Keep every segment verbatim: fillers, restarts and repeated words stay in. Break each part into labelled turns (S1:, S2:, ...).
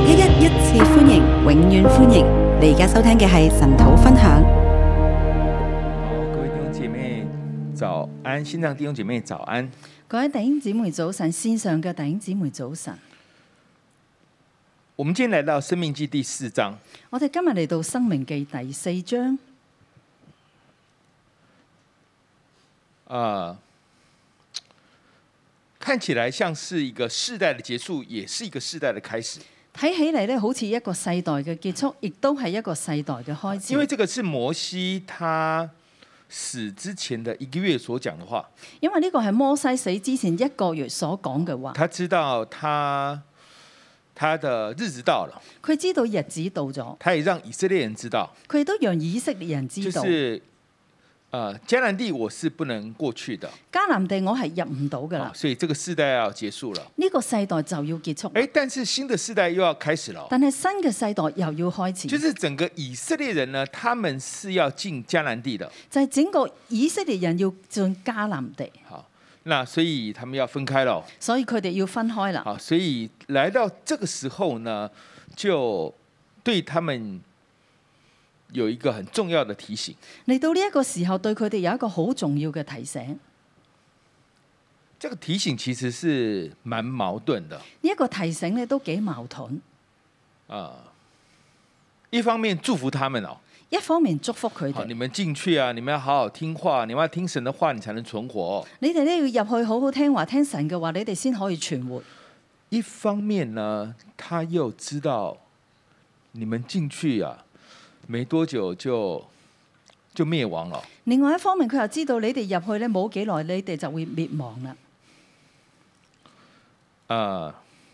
S1: 一一一次歡迎，永遠歡迎！你而家收聽嘅係神土分享。
S2: 好，各位弟兄姐妹早安，線上弟兄姐妹早安。
S3: 各位弟兄姊妹早晨，線上嘅弟兄姊妹早晨。
S2: 我們今天來到《申命記》第四章。
S3: 我哋今日嚟到《申命記》第四章。
S2: 啊、呃，看起來像是一個世代的結束，也是一個世代的開始。
S3: 睇起嚟咧，好似一個世代嘅結束，亦都係一個世代嘅開始。
S2: 因為這個是摩西他死之前的一個月所講的話。
S3: 因為呢個係摩西死之前一個月所講嘅話。
S2: 他知道他他的日子到了，
S3: 佢知道日子到咗，
S2: 他也讓以色列人知道，
S3: 佢亦都讓以色列人知道。
S2: 就是呃，迦南地我是不能過去的，
S3: 迦南地我係入唔到噶啦，
S2: 所以這個世代要結束了。
S3: 呢個世代就要結束。
S2: 誒，但是新的世代又要開始了。
S3: 但係新嘅世代又要開始，
S2: 就是整個以色列人呢，他們是要進迦南地的，
S3: 就係整個以色列人要進迦南地。
S2: 好，那所以他們要分開了，
S3: 所以佢哋要分開啦。
S2: 好，所以來到這個時候呢，就對他們有一個很重要的提醒。
S3: 嚟到呢一個時候，對佢哋有一個好重要嘅提醒。
S2: 這個提醒其實是蠻矛盾的。
S3: 呢一個提醒咧都幾矛盾。
S2: 啊，一方面祝福他們哦，
S3: 一方面祝福佢
S2: 好，
S3: 哋。
S2: 你們進去啊，你們要好好聽話，你們要聽神的話，你才能存活。
S3: 你哋咧要入去好好聽話，聽神嘅話，你哋先可以存活。
S2: 一方面呢，他又知道你們進去啊，沒多久就就滅亡了。
S3: 另外一方面，佢又知道你哋入去咧冇幾耐，你哋就會滅亡啦。
S2: 啊，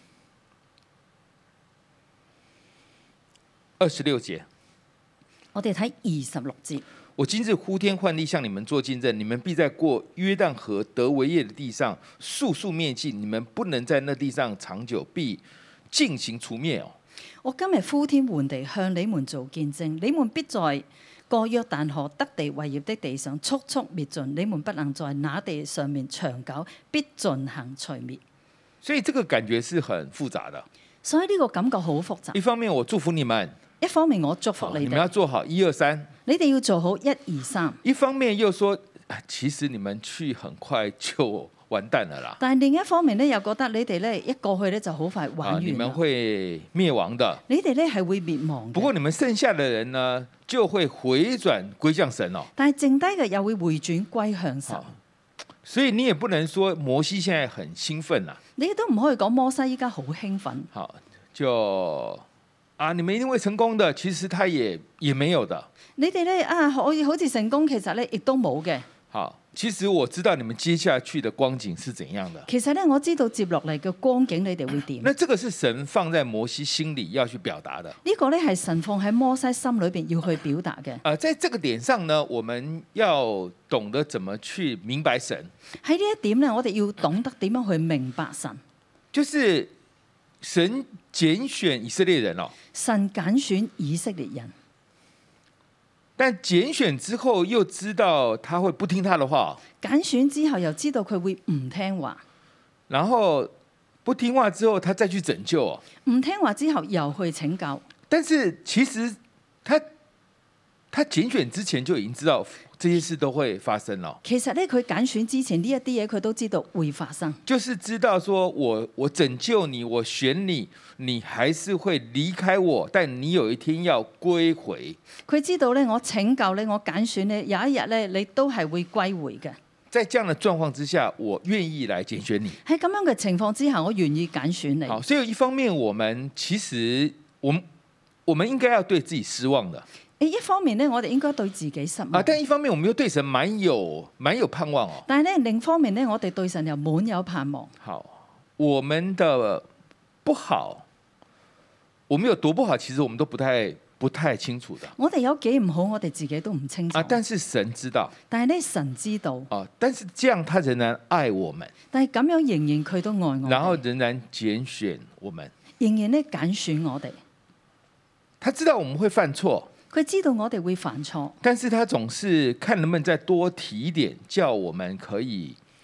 S2: 二十六節，
S3: 我哋睇二十六節。
S2: 我今日呼天喚地向你們作見證，你們必在過約旦河得為業的地上速速滅盡，你們不能在那地上長久，必盡行除滅哦。
S3: 我今日呼天喚地向你們做見證，你們必在過約旦河得地為業的地上速速滅盡，你們不能在那地上面長久，必盡行除滅。
S2: 所以這個感覺是很複雜的。
S3: 所以呢個感覺好複雜。
S2: 一方面我祝福你們，
S3: 一方面我祝福你哋，
S2: 你們要做好一二三。
S3: 你哋要做好一二三。
S2: 一方面又說，其實你們去很快就完蛋了啦。
S3: 但係另一方面咧，又覺得你哋咧一過去咧就好快玩完啦。
S2: 你們會滅亡的。
S3: 你哋咧係會滅亡嘅。
S2: 不過你們剩下的人呢，就會回轉歸向神哦。
S3: 但係剩低嘅又會回轉歸向神。
S2: 所以你也不能說摩西現在很興奮啦。
S3: 你都唔可以講摩西依家好興奮。
S2: 好，就啊，你們一定會成功的。其實他也也沒有的。
S3: 你哋咧啊，可以好似成功，其實咧亦都冇嘅。
S2: 好，其實我知道你們接下去的光景是怎樣的。
S3: 其實咧，我知道接落嚟嘅光景，你哋會點？
S2: 那這個是神放在摩西心裏要去表達的。
S3: 呢個咧係神放喺摩西心裏邊要去表達嘅。
S2: 啊，在這個點上呢，我們要懂得怎麼去明白神。
S3: 喺呢一點咧，我哋要懂得點樣去明白神。
S2: 就是神揀選以色列人哦，
S3: 神揀選以色列人。
S2: 但揀選之後又知道他會不聽他的話，
S3: 揀選之後又知道佢會唔聽話，
S2: 然後不聽話之後他再去拯救，
S3: 唔聽話之後又去拯救。
S2: 但是其實他他揀選之前就已經知道這些事都會發生了。
S3: 其實咧，佢揀選之前呢一啲嘢，佢都知道會發生。
S2: 就是知道說我我拯救你，我選你，你還是會離開我，但你有一天要歸回。
S3: 佢知道咧，我拯救你，我揀選你，有一日咧，你都係會歸回嘅。
S2: 在這樣的狀況之下，我願意來揀選你。
S3: 喺咁樣嘅情況之下，我願意揀選你。
S2: 好，所以一方面，我們其實我們我們應該要對自己失望的。
S3: 誒，一方面咧，我哋應該對自己失望。
S2: 啊，但一方面，我們又對神蠻有蠻有盼望哦。
S3: 但係咧，另一方面咧，我哋對神又滿有盼望。
S2: 好，我們的不好，我們有多不好，其實我們都不太不太清楚的。
S3: 我哋有幾唔好，我哋自己都唔清楚。
S2: 啊，但是神知道。
S3: 但係咧，神知道。
S2: 啊，但是這樣他仍然愛我們。
S3: 但係咁樣仍然佢都愛我們。
S2: 然後仍然揀選我們。
S3: 仍然咧揀選我哋。
S2: 他知道我們會犯錯。
S3: 佢知道我哋會犯錯，
S2: 但是他總是看能不能再多提一點，叫我們可以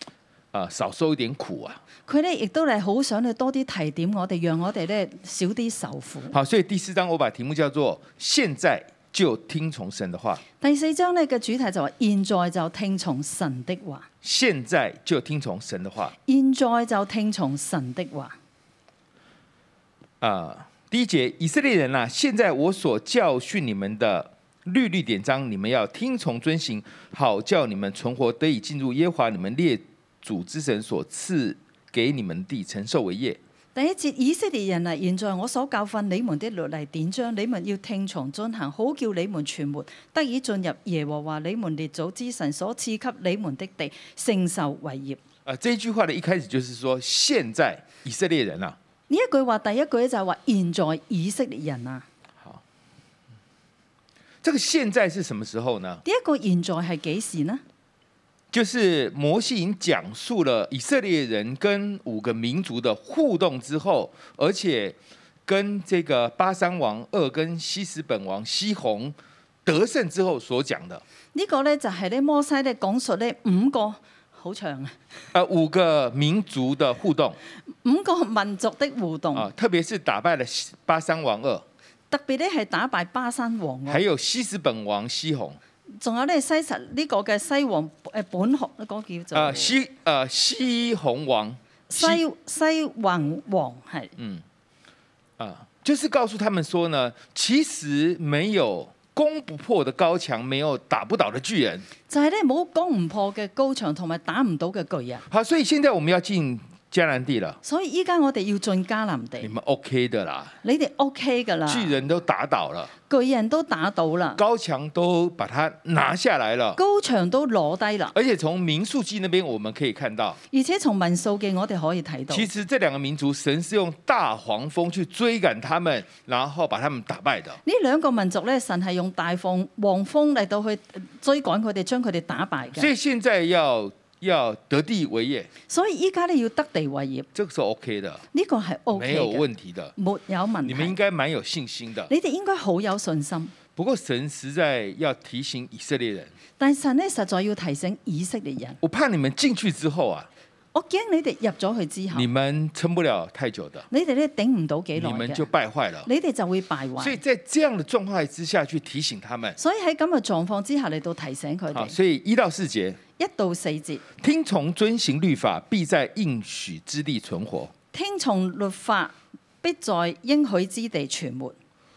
S2: 啊、呃、少受一點苦啊。
S3: 佢咧亦都係好想你多啲提點我哋，讓我哋咧少啲受苦。
S2: 好，所以第四章我把題目叫做現在就聽從神的話。
S3: 第四章咧嘅主題就話現在就聽從神的話。
S2: 現在就聽從神的話。
S3: 現在就聽從神的話。
S2: 啊、呃，第一節，以色列人啊，現在我所教訓你們的律例典章，你們要聽從遵行，好叫你們存活，得以進入耶和華你們列主之神所賜給你們地，承受為業。
S3: 第一節，以色列人啊，現在我所教訓你們的律例典章，你們要聽從遵行，好叫你們存活，得以進入耶和華你們列祖之神所賜給你們的地，承受為業。
S2: 啊，這一句話的一開始就是說，現在以色列人啊，
S3: 呢一句話第一句就係話現在以色列人啊。
S2: 好，這個現在是什麼時候呢？
S3: 呢一個現在係幾時呢？
S2: 就是摩西已經講述了以色列人跟五個民族的互動之後，而且跟這個巴珊王噩跟西實本王西宏得勝之後所講的。
S3: 呢個呢，就係咧摩西咧講述呢五個好長啊，
S2: 呃五個民族的互動，
S3: 五個民族的互動
S2: 啊，特別是打敗了巴珊王噩，
S3: 特別咧係打敗巴珊王，
S2: 還有西實本王西宏。
S3: 仲有咧西實呢個嘅西王誒本學嗰個叫做
S2: 啊西啊西宏王
S3: 西西宏王係
S2: 嗯啊，就是告訴他們說呢，其實沒有攻不破的高牆，沒有打不倒的巨人，
S3: 就係咧冇攻唔破嘅高牆同埋打唔到嘅巨人。
S2: 好，所以現在我們要進迦南地了，
S3: 所以依家我哋要進迦南地，
S2: 你們 OK 的啦，
S3: 你哋 OK 噶啦，
S2: 巨人都打倒了，
S3: 巨人都打倒啦，
S2: 高牆都把它拿下來了，
S3: 高牆都攞低啦。
S2: 而且從民數記那邊我們可以看到，
S3: 而且從民數記我哋可以睇到，
S2: 其實這兩個民族神是用大黃蜂去追趕他們，然後把他們打敗的。
S3: 呢兩個民族咧，神係用大鳳黃蜂嚟到去追趕佢哋，將佢哋打敗嘅。
S2: 所以現在要要得地為業，
S3: 所以依家咧要得地為業，
S2: 這個是 OK 的，
S3: 呢個係 OK
S2: 沒有
S3: 嘅，
S2: 問題的，
S3: 沒有問題。
S2: 你們應該蠻有信心的。
S3: 你哋應該好有信心。
S2: 不過神實在要提醒以色列人，
S3: 但神咧實在要提醒以色列人，
S2: 我怕你們進去之後啊，
S3: 我驚你哋入咗去之後，
S2: 你們撐不了太久的，
S3: 你哋咧頂唔到幾耐
S2: 你們就
S3: 嘅，
S2: 敗壞了。
S3: 你哋就會敗壞。
S2: 所以在這樣的狀況之下去提醒他們。
S3: 所以喺咁嘅狀況之下嚟到提醒佢
S2: 好，
S3: 哋，
S2: 所以一到四節，
S3: 一到四節，
S2: 聽從遵行律法，必在應許之地存活。
S3: 聽從律法，必在應許之地存活。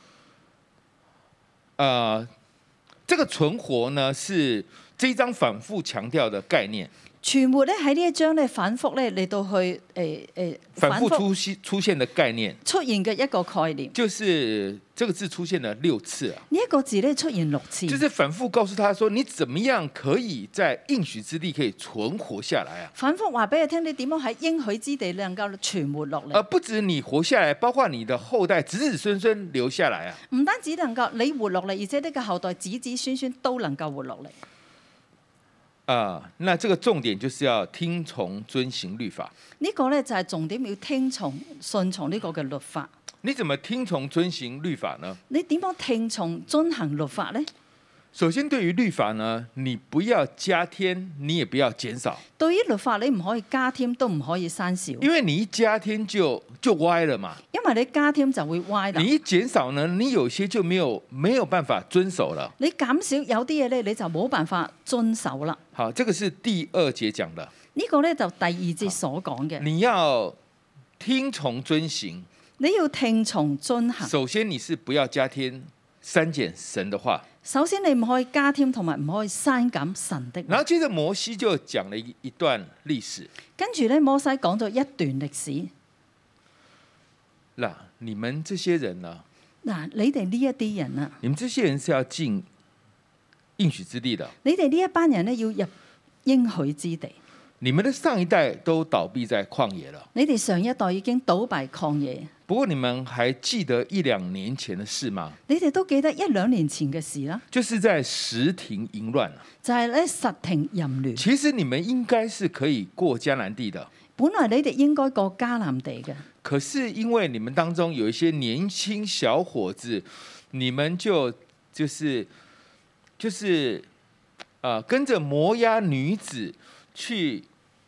S2: 呃，這個存活呢，是這一章反覆強調的概念。
S3: 存活咧喺呢一章咧反覆咧嚟到去誒誒、呃呃、
S2: 反覆出現出現的概念，
S3: 出現嘅一個概念，
S2: 就是這個字出現了六次啊。
S3: 呢、這、一個字咧出現六次，
S2: 就是反覆告訴他說，你怎麼樣可以在應許之地可以存活下來啊？
S3: 反覆話俾佢聽，你點樣喺應許之地能夠存活落嚟？
S2: 而不止你活下來，包括你的後代子子孫孫留下來啊！
S3: 唔單止能夠你活落嚟，而且呢個後代子子孫孫都能夠活落嚟。
S2: 啊、呃，那這個重點就是要聽從遵行律法。
S3: 呢、這個呢，就係重點，要聽從順從呢個嘅律法。
S2: 你怎麼聽從遵行律法呢？
S3: 你點樣聽從遵行律法呢？
S2: 首先，對於律法呢，你不要加添，你也不要減少。
S3: 對於律法，你唔可以加添，都唔可以刪少。
S2: 因為你一加添就就歪了嘛。
S3: 因為你加添就會歪啦。
S2: 你一減少呢，你有些就沒有沒有辦法遵守了。
S3: 你減少有啲嘢咧，你就冇辦法遵守啦。
S2: 好，這個是第二節講的。
S3: 呢個咧就第二節所講嘅。
S2: 你要聽從遵行。
S3: 你要聽從遵行。
S2: 首先，你是不要加添刪減神的話。
S3: 首先，你唔可以加添，同埋唔可以刪減神的話。
S2: 然後接着摩西就講了一一段歷史。
S3: 跟住咧，摩西講咗一段歷史。
S2: 嗱，你們這些人啊，
S3: 嗱，你哋呢一啲人啊，
S2: 你們這些人是要進應許之地的。
S3: 你哋呢一班人咧要入應許之地。
S2: 你們的上一代都倒閉在曠野了。
S3: 你哋上一代已經倒閉曠野。
S2: 不過你們還記得一兩年前的事嗎？
S3: 你哋都記得一兩年前嘅事啦。
S2: 就是在實停淫亂。
S3: 就係咧實停淫亂。
S2: 其實你們應該是可以過迦南地的。
S3: 本來你哋應該過迦南地嘅。
S2: 可是因為你們當中有一些年輕小伙子，你們就就是就是、呃、跟着摩押女子去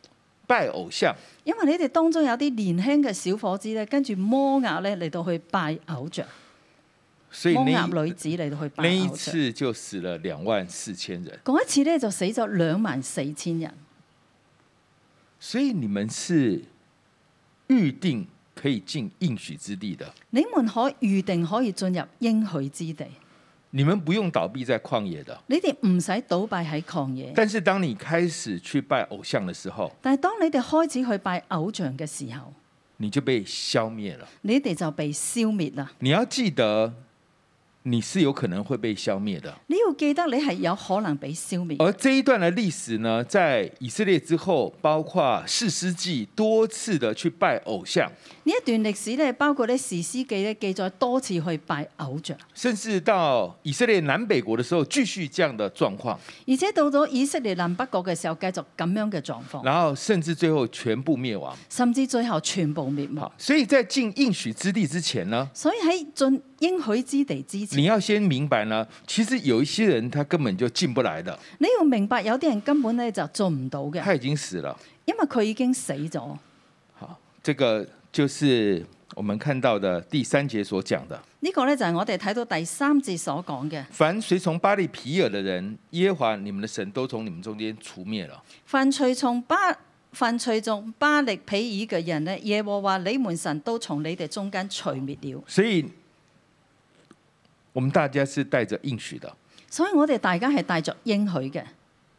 S2: 拜偶像。
S3: 因為你哋當中有啲年輕嘅小伙子咧，跟住摩押咧嚟到去拜偶像，
S2: 所以
S3: 摩押
S2: 那
S3: 女子嚟到去拜
S2: 那一
S3: 偶像。
S2: 次就死了兩萬四千人。
S3: 嗰一次咧就死咗兩萬四千人。
S2: 所以你們是預定可以進應許之地的，
S3: 你們可預定可以進入應許之地，
S2: 你們不用倒閉在曠野的。
S3: 你哋唔使倒閉喺曠野。
S2: 但是當你開始去拜偶像的時候，
S3: 但係當你哋開始去拜偶像嘅時候，
S2: 你就被消滅了。
S3: 你哋就被消滅啦。
S2: 你要記得，你是有可能會被消滅的。
S3: 你要記得你係有可能被消滅。
S2: 而這一段的歷史呢，在以色列之後，包括士師記多次的去拜偶像，
S3: 呢一段歷史咧，包括咧士師記咧記載多次去拜偶像，
S2: 甚至到以色列南北國的時候，繼續這樣的狀況，
S3: 而且到咗以色列南北國嘅時候，繼續咁樣嘅狀況，
S2: 然後甚至最後全部滅亡。
S3: 甚至最後全部滅亡。
S2: 所以在進應許之地之前呢，
S3: 所以喺進應許之地之前，
S2: 你要先明白呢，其實有一些人他根本就進不來的，
S3: 你要明白有啲人根本咧就做唔到嘅，
S2: 他已經死了。
S3: 因為佢已經死咗。
S2: 好，這個就是我們看到的第三節所講的。
S3: 呢個咧就係我哋睇到第三節所講嘅。
S2: 凡隨從巴力皮爾的人，耶和華你們的神都從你們中間除滅了。
S3: 凡隨從巴凡隨從巴力毗爾嘅人咧，耶和華你們神都從你哋中間除滅了。
S2: 所以，我們大家是帶着應許的。
S3: 所以我哋大家係帶着應許嘅，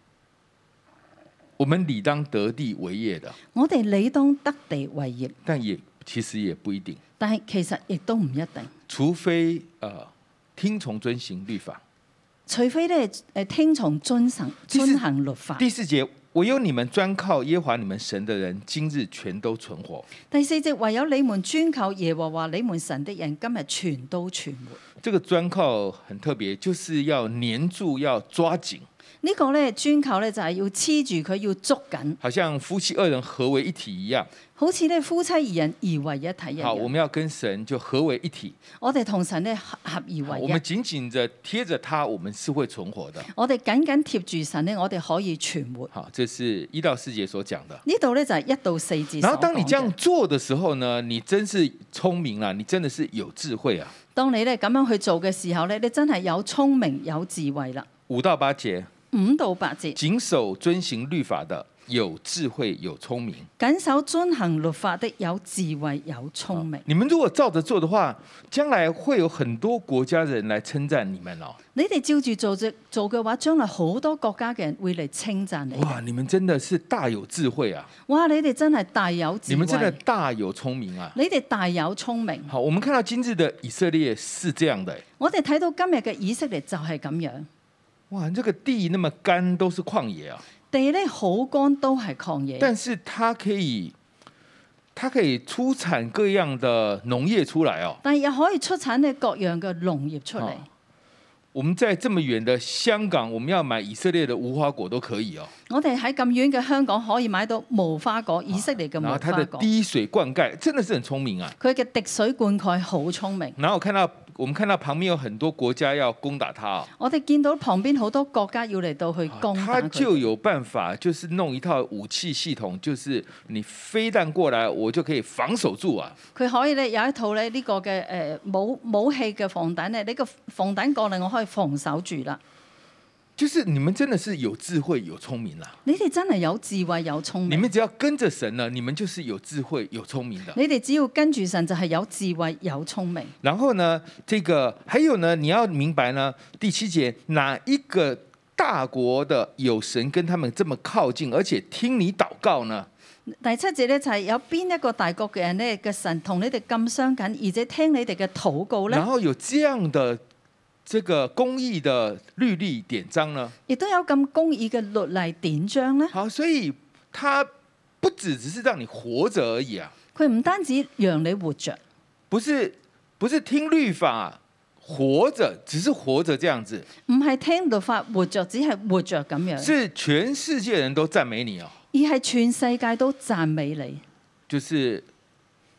S2: 我們理當得地為業的，
S3: 我哋理當得地為業，
S2: 但也其實也不一定，
S3: 但係其實亦都唔一定，
S2: 除非呃聽從遵行律法。
S3: 除非咧誒聽從遵行
S2: 第四
S3: 遵行律法。
S2: 第四節，唯有你們專靠耶和華你們神的人，今日全都存活。
S3: 第四節，唯有你們專靠耶和華你們神的人，今日全都存活。
S2: 這個專靠很特別，就是要黏住，要抓緊。
S3: 呢個咧專靠咧就係要黐住佢，要捉緊，
S2: 好像夫妻二人合為一體一樣。
S3: 好似咧夫妻二人而為一體一
S2: 好，我
S3: 樣。
S2: 們要跟神就合為一體。
S3: 我哋同神咧合合而為一。
S2: 我們緊緊地貼着他，我們是會存活的。
S3: 我哋緊緊貼住神咧，我哋可以存活。
S2: 好，這是一到四節所講的。
S3: 呢度咧就係一到四節。
S2: 然後當你這樣做的時候呢，你真是聰明啦，你真的是有智慧啊。
S3: 當你咧咁樣去做嘅時候咧，你真係有聰明有智慧啦。
S2: 五到八節，
S3: 五到八節，
S2: 謹守遵行律法的，有智慧有聰明。
S3: 謹守遵行律法的，有智慧有聰明。
S2: 你們如果照着做的話，將來會有很多國家人來稱讚你們哦。
S3: 你哋照住做着做嘅話，將來好多國家嘅人會嚟稱讚你。
S2: 哇，你們真的是大有智慧啊！
S3: 哇，你哋真係大有智慧，
S2: 你們真的大有聰明啊！
S3: 你哋大有聰明。
S2: 好，我們看到今日的以色列是這樣的。
S3: 我哋睇到今日嘅以色列就係咁樣。
S2: 哇，這個地那麼乾，都是曠野啊！
S3: 地咧好乾，都係曠野。
S2: 但是它可以，它可以出產各樣的農業出來哦。
S3: 但係又可以出產呢各樣嘅農業出嚟。
S2: 我們在這麼遠的香港，我們要買以色列的無花果都可以哦。
S3: 我哋喺咁遠嘅香港可以買到無花果，以色列嘅無
S2: 然後它
S3: 花果。
S2: 的滴水灌溉真的是很聰明啊。
S3: 佢嘅滴水灌溉好聰明。
S2: 然後我看到，我們看到旁邊有很多國家要攻打它哦。
S3: 我哋見到旁邊好多國家要嚟到去攻打佢。
S2: 它就有辦法，就是弄一套武器系統，就是你飛彈過來，我就可以防守住啊。
S3: 佢可以咧有一套咧呢個嘅誒武武器嘅防彈咧，呢個防彈過嚟我可以防守住啦。
S2: 就是你們真的是有智慧有聰明啦。
S3: 你哋真係有智慧有聰明。
S2: 你們只要跟着神呢，你們就是有智慧有聰明的。
S3: 你哋只要跟住神就係有智慧有聰明。
S2: 然後呢，這個還有呢，你要明白呢，第七節哪一個大國的有神跟他們這麼靠近，而且聽你禱告呢？
S3: 第七節咧就係有邊一個大國嘅人咧嘅神同你哋咁相近，而且聽你哋嘅禱告咧。
S2: 然後有這樣的這個公義的律例典章呢？
S3: 亦都有咁公義嘅律例典章咧。
S2: 好，所以它不只只是讓你活着而已啊。
S3: 佢唔單止讓你活着，
S2: 不是不是聽律法活着，只是活着這樣子。
S3: 唔係聽律法活着，只係活着咁樣。
S2: 是全世界人都讚美你哦。
S3: 而係全世界都讚美你。
S2: 就是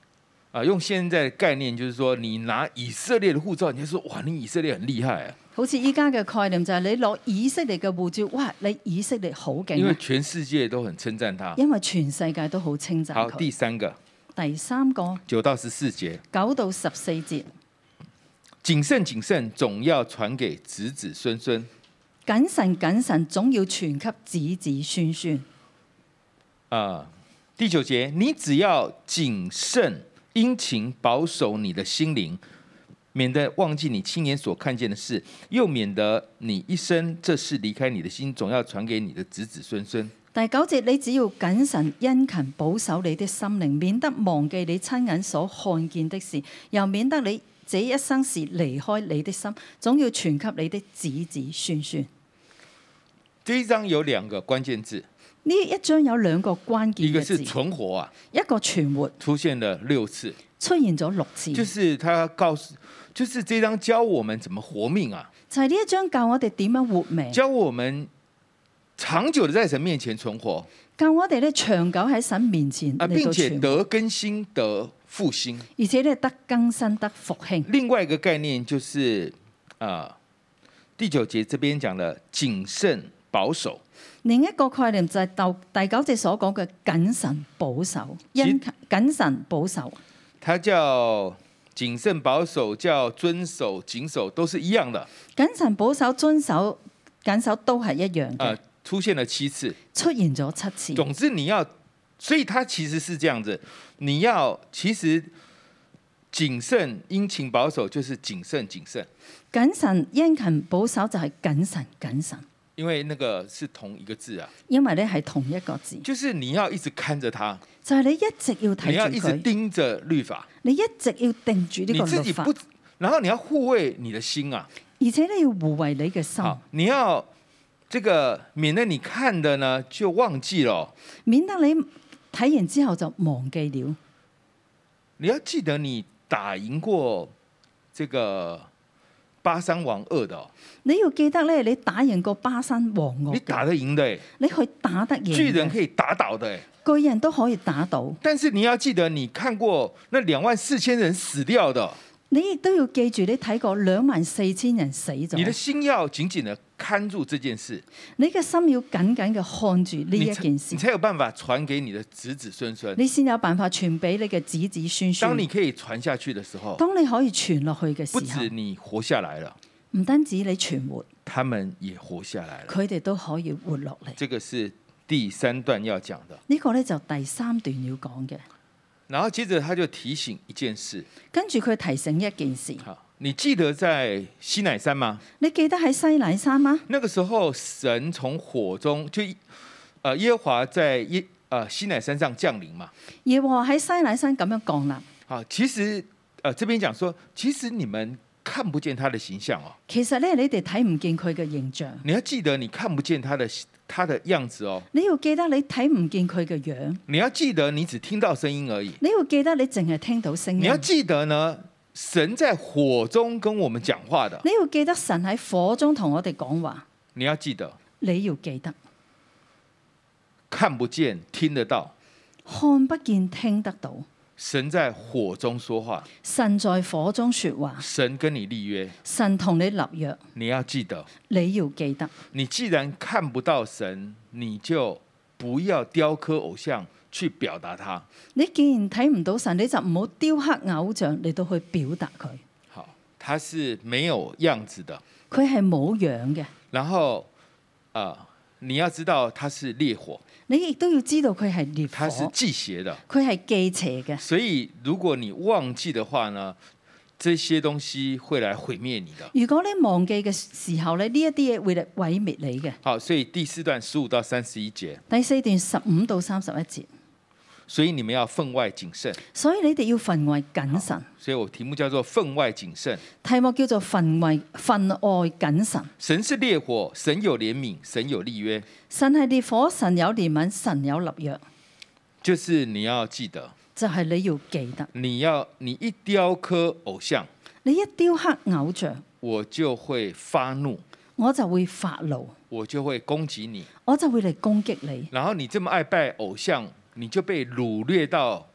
S2: 啊、用現在的概念，就是說你拿以色列的護照，你就說哇，你以色列很厲害啊！
S3: 好似依家嘅概念就係你攞以色列嘅護照，哇！你以色列好勁啊，
S2: 因為全世界都很稱讚他。
S3: 因為全世界都好稱讚
S2: 好，
S3: 佢。
S2: 第三個
S3: 第三個
S2: 九到十四節，
S3: 九到十四節，
S2: 謹慎謹慎，總要傳給子子孫孫。
S3: 謹慎謹慎，總要傳給子子孫孫。
S2: 啊，第九節，你只要謹慎殷勤保守你的心靈，免得忘記你親眼所看見的事，又免得你一生這事離開你的心，總要傳給你的子子孫孫。
S3: 第九節，你只要謹慎殷勤保守你的心靈，免得忘記你親眼所看見的事，又免得你這一生是離開你的心，總要傳給你的子子孫孫。
S2: 這一章有兩個關鍵字，
S3: 呢一章有兩個關鍵
S2: 一個
S3: 嘅字，
S2: 是存活啊，
S3: 一個存活
S2: 出現了六次，
S3: 出現咗六次，
S2: 就是他告訴，就是這章教我們怎麼活命啊，
S3: 就係呢一章教我哋點樣活命，
S2: 教我們長久的在神面前存活，
S3: 教我哋咧長久喺神面前
S2: 啊，
S3: 嚟
S2: 並且
S3: 到存活，
S2: 得更新得復興。
S3: 而且咧得更新得復興。
S2: 另外一個概念就是啊、呃，第九節這邊講的謹慎保守。
S3: 另一個概念就係到第九節所講嘅謹慎保守，殷勤謹慎保守。
S2: 它叫謹慎保守，叫遵守謹守，都是一樣的。
S3: 謹慎保守、遵守謹守都係一樣嘅。
S2: 啊、呃，出現了七次，
S3: 出現咗七次。
S2: 總之你要，所以它其實是這樣子，你要其實謹慎殷勤保守就是謹慎謹慎。
S3: 謹慎殷勤保守就係謹慎謹慎。
S2: 因為那個是同一個字啊，
S3: 因為咧係同一個字，
S2: 就是你要一直看着它，
S3: 就係你一直要
S2: 你要一直
S3: 睇住佢，
S2: 盯着律法，
S3: 你一直要定住呢
S2: 你
S3: 個律法，
S2: 自己不，然後你要護衛你的心啊，
S3: 而且你要護衛你嘅心，
S2: 好，你要這個免得你看的呢就忘記了，
S3: 免得你睇完之後就忘記了。
S2: 你要記得你打贏過這個巴山王惡的、哦，
S3: 你要記得咧，你打贏過巴山王惡，
S2: 你打得贏的，
S3: 你去打得贏，
S2: 巨人可以打倒的，
S3: 巨人都可以打倒。
S2: 但是你要記得你看過那兩萬四千人死掉的，
S3: 你亦都要記住，你睇過兩萬四千人死咗。
S2: 你的心要緊緊的看住這件事，
S3: 你嘅心要緊緊嘅看住呢一件事，
S2: 你才有辦法傳給你的子子孫孫，
S3: 你先有辦法傳俾你嘅子子孫孫。
S2: 當你可以傳下去的時候，
S3: 當你可以傳落去嘅時
S2: 不
S3: 候，
S2: 止你活下來了，
S3: 唔單止你存活，
S2: 他們也活下來了。
S3: 佢哋都可以活落嚟。
S2: 這個是第三段要講的。
S3: 呢個呢，就第三段要講嘅。
S2: 然後接着他就提醒一件事，
S3: 跟住佢提醒一件事。
S2: 好，你記得在西乃山嗎？
S3: 你記得喺西乃山嗎？
S2: 那個時候神從火中就，呃耶和華在耶呃西乃山上降臨嘛。
S3: 耶和華喺西乃山咁樣降臨。
S2: 好，其實呃這邊講說，其實你們看不見他的形象哦。
S3: 其實咧，你哋睇唔見佢嘅形象。
S2: 你要記得，你看不見他的他的樣子哦。
S3: 你要記得，你睇唔見佢嘅樣。
S2: 你要記得，你只聽到聲音而已。
S3: 你要記得，你淨係聽到聲音。
S2: 你要記得呢，神在火中跟我們講話的。
S3: 你要記得神喺火中同我哋講話。
S2: 你要記得，
S3: 你要記得，
S2: 看不見聽得到，
S3: 看不見聽得到。
S2: 神在火中說話，
S3: 神在火中說話，
S2: 神跟你立約，
S3: 神同你立約。
S2: 你要記得，
S3: 你要記得。
S2: 你既然看不到神，你就不要雕刻偶像去表達他。
S3: 你既然睇唔到神，你就唔好雕刻偶像嚟到去表達佢。
S2: 好，他是沒有樣子的，
S3: 佢係冇樣嘅。
S2: 然後，呃，你要知道他是烈火，
S3: 你亦都要知道佢係烈
S2: 他是
S3: 火，
S2: 忌邪的。
S3: 佢係忌邪嘅。
S2: 所以如果你忘記的話呢，這些東西會來毀滅你的。
S3: 如果你忘記嘅時候咧，呢一啲嘢會嚟毀滅你嘅。
S2: 好，所以第四段十五到三十一節，
S3: 第四段十五到三十一節，
S2: 所以你們要分外謹慎。
S3: 所以你哋要分外謹慎。
S2: 所以我題目叫做分外謹慎。
S3: 題目叫做分外分外謹慎。
S2: 神是烈火，神有憐憫，神有立約。
S3: 神係烈火，神有憐憫，神有立約。
S2: 就是你要記得，
S3: 就係你要記得，
S2: 你要你一雕刻偶像，
S3: 你一雕刻偶像，
S2: 我就會發怒，
S3: 我就會發怒，
S2: 我就會攻擊你。
S3: 我就會嚟攻擊你。
S2: 然後你這麼愛拜偶像，你就被擄掠到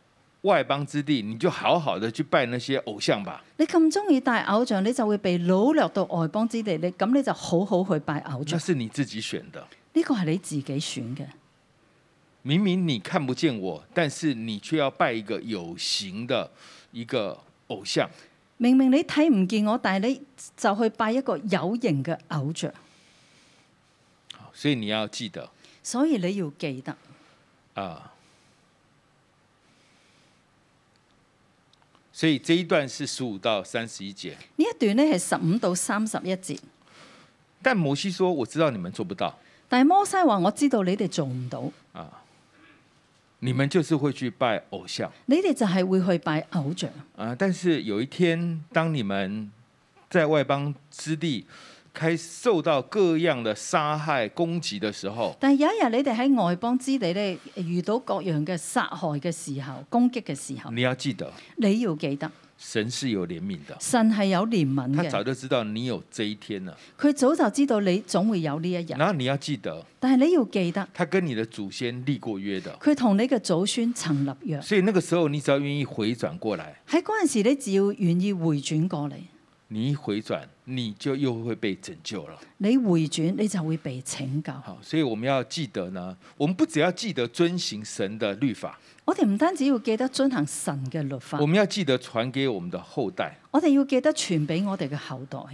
S2: 外邦之地，你就好好的去拜那些偶像吧。
S3: 你咁中意拜偶像，你就會被擄掠到外邦之地，你咁你就好好去拜偶
S2: 那
S3: 像。
S2: 是你自己選的。
S3: 呢個係你自己選嘅。
S2: 明明你看不見我，但是你卻要拜一個有形的一個偶像。
S3: 明明你睇唔見我，但係你就去拜一個有形嘅偶像。
S2: 所以你要記得，
S3: 所以你要記得
S2: 啊。所以這一段是十五到三十一節。
S3: 呢一段呢係十五到三十一節。
S2: 但摩西說：我知道你們做不到。
S3: 但係摩西話：我知道你哋做唔到。
S2: 啊，你們就是會去拜偶像。
S3: 你哋就係會去拜偶像。
S2: 啊，但是有一天，當你們在外邦之地開受到各樣的殺害攻擊的時候，
S3: 但係有一日你哋喺外邦之地咧遇到各樣嘅殺害嘅時候、攻擊嘅時候，
S2: 你要記得，
S3: 你要記得
S2: 神是有憐憫的。
S3: 神係有憐憫
S2: 他早
S3: 嘅，
S2: 就知道你有這一天了。
S3: 佢早就知道你總會有呢一日。
S2: 然後你要記得，
S3: 但係你要記得，
S2: 他跟你的祖先立過約的。
S3: 佢同你嘅祖孫曾立約。
S2: 所以那個時候，你只要願意回轉過來，
S3: 喺嗰陣時，你只要願意回轉過嚟，
S2: 你一回轉，你就又會被拯救了。
S3: 你回轉你就會被拯救。
S2: 好，所以我們要記得呢，我們不只要記得遵行神的律法，
S3: 我哋唔單止要記得遵行神嘅律法
S2: 我，們要記得傳給我們的後代。
S3: 我哋要記得傳俾我哋嘅後代。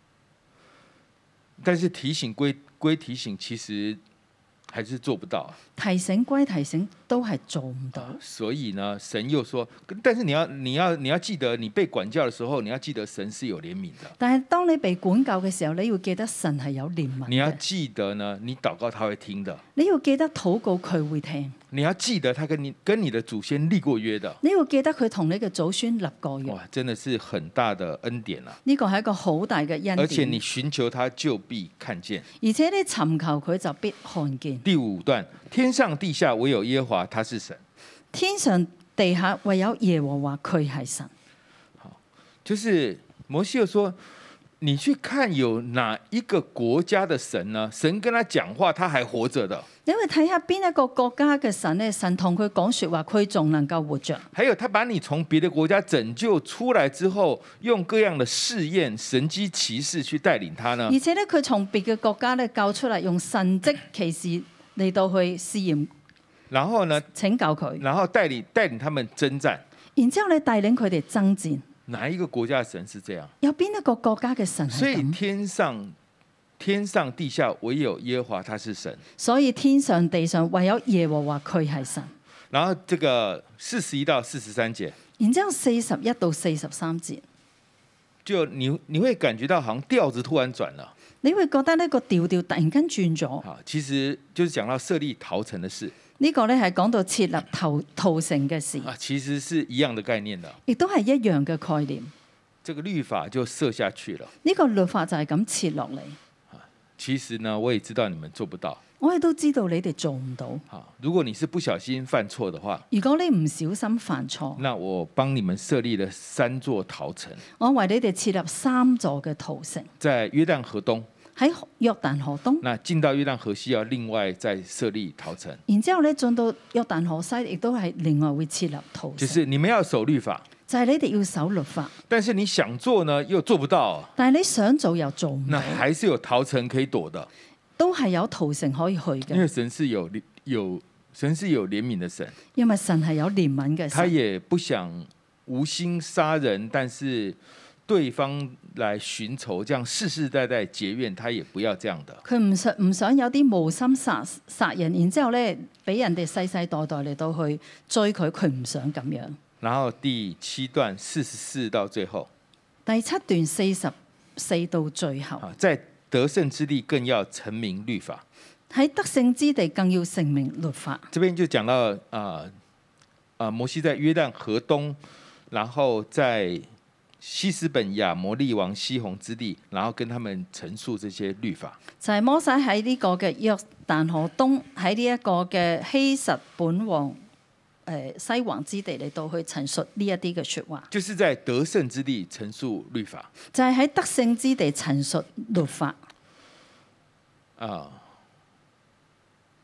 S2: 但是提醒歸歸提醒，其實還是做不到。
S3: 提醒歸提醒，都係做唔到。
S2: 所以呢，神又說，但是你要你要你要記得，你被管教的時候，你要記得神是有憐憫的。
S3: 但係當你被管教嘅時候，你要記得神係有憐憫
S2: 你要
S3: 嘅。
S2: 記得呢，你禱告他會聽的。
S3: 你要記得禱告佢會聽。
S2: 你要記得他跟你跟你的祖先立過約的。
S3: 你要記得佢同你嘅祖孫立過約。
S2: 哇，真的是很大的恩典啊！
S3: 呢個係一個好大嘅恩典。
S2: 而且你尋求他就必看見。
S3: 而且你尋求佢就必看見。
S2: 第五段，天上地下唯有耶和華，他是神。
S3: 天上地下唯有耶和華，佢係神。
S2: 就是摩西又說，你去看有哪一個國家的神呢？神跟他講話，他還活着的。
S3: 因為睇下邊一個國家嘅神呢？神同佢講說話，佢仲能夠活着。
S2: 還有他把你從別的國家拯救出來之後，用各樣的試驗、神蹟奇事去帶領他呢？
S3: 而且咧，佢從別嘅國家咧救出嚟，用神蹟奇事嚟到去試驗，
S2: 然後呢，
S3: 拯救佢，
S2: 然後帶領帶領他們征戰。
S3: 然之後咧帶領佢哋爭戰。
S2: 哪一個國家的神是這樣？
S3: 有邊一個國家嘅神
S2: 所以
S3: 係咁？
S2: 天上天上地下唯有耶和華，他是神。
S3: 所以天上地上唯有耶和華，佢係神。
S2: 然後這個四十一到四十三節，
S3: 然之後四十一到四十三節，
S2: 就你你會感覺到好像調子突然轉了。
S3: 你會覺得呢個調調突然間轉咗。
S2: 好，其實就是講到設立逃城的事。
S3: 呢個咧係講到設立逃逃城嘅事，
S2: 啊，其實是一樣的概念的。
S3: 亦都係一樣嘅概念。
S2: 這個律法就設下去了。
S3: 呢個律法就係咁設落嚟。
S2: 其實呢，我也知道你們做不到。
S3: 我亦都知道你哋做唔到。
S2: 好，如果你是不小心犯錯的話，
S3: 如果你唔小心犯錯，
S2: 那我幫你們設立了三座逃城，
S3: 我為你哋設立三座嘅逃城，
S2: 在約旦河東。
S3: 喺約旦河東。
S2: 那進到約旦河西要另外再設立逃城。
S3: 然之後咧進到約旦河西，亦都係另外會設立逃城。
S2: 就是你們要守律法，
S3: 就係你哋要守律法，
S2: 但是你想做呢又做不到，
S3: 但係你想做又做唔
S2: 那
S3: 到，
S2: 還是有逃城可以躲的。
S3: 都係有逃城可以去
S2: 因為
S3: 嘅。
S2: 神是有有神是有憐憫的神，
S3: 因為神係有憐憫嘅
S2: 他
S3: 神，
S2: 也不想無心殺人，但是對方來尋仇，這樣世世代代結怨，他也不要這樣的。
S3: 佢唔想唔想有啲無心殺殺人，然之後咧俾人哋世世代代嚟到去追佢，佢唔想咁樣。
S2: 然後第七段四十四到最後，
S3: 第七段四十四到最後，
S2: 啊，在得勝之地更要陳明律法。
S3: 喺得勝之地更要成明律法。
S2: 這邊就講到啊啊、呃呃，摩西在約旦河東，然後在西斯本亞摩利王西宏之地，然後跟他們陳述這些律法。
S3: 就係摩西喺呢個嘅約旦河東，喺呢一個嘅希實本王誒、呃、西王之地嚟到去陳述呢一啲嘅説話。
S2: 就是在得勝之地陳述律法。
S3: 就係喺得勝之地陳述律法。
S2: 啊，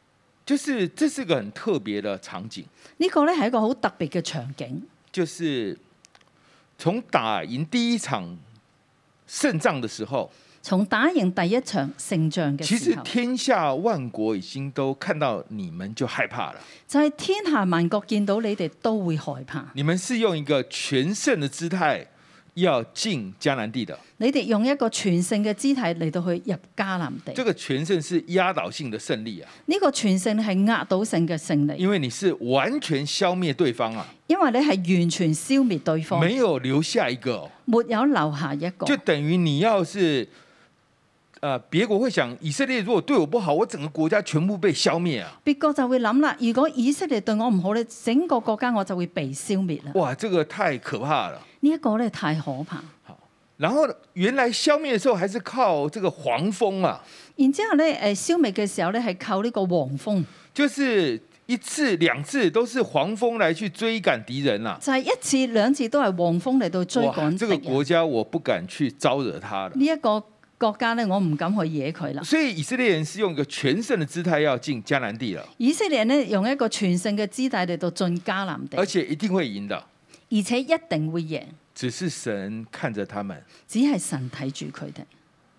S2: 就是這是個很特別的場景。
S3: 呢個咧係一個好特別嘅場景，
S2: 就是從打贏第一場勝仗的時候，
S3: 從打贏第一場勝仗嘅
S2: 其實
S3: 時候，
S2: 天下萬國已經都看到你們就害怕了。
S3: 就係天下萬國見到你哋都會害怕。
S2: 你們是用一個全勝的姿態要進迦南地的。
S3: 你哋用一個全勝嘅姿態嚟到去入迦南地。
S2: 這個全勝是壓倒性的勝利啊！
S3: 呢個全勝係壓倒性嘅勝利，
S2: 因為你是完全消滅對方啊，
S3: 因為你係完全消滅對方，
S2: 沒有留下一個哦，
S3: 沒有留下一個，
S2: 就等於你要是，呃，別國會想以色列如果對我不好，我整個國家全部被消滅啊！
S3: 別國就會諗啦，如果以色列對我唔好咧，整個國家我就會被消滅啦。
S2: 哇，這個太可怕了！
S3: 呢一個咧太可怕。
S2: 然後原來消滅的時候，還是靠這個黃蜂啊。
S3: 然之後咧，誒消滅嘅時候咧，係靠呢個黃蜂，
S2: 就是一次兩次都是黃蜂來去追趕敵人啦、啊。
S3: 就係、是、一次兩次都係黃蜂嚟到追趕敵人。
S2: 哇，這個國家我不敢去招惹他了。
S3: 呢、這、一個國家咧，我唔敢去惹佢啦。
S2: 所以以色列人是用一個全勝的姿態要進迦南地了。
S3: 以色列人咧用一個全勝嘅姿態嚟到進迦南地，
S2: 而且一定會贏的，
S3: 而且一定會贏。
S2: 只是神看着他們，
S3: 只係神睇住佢哋。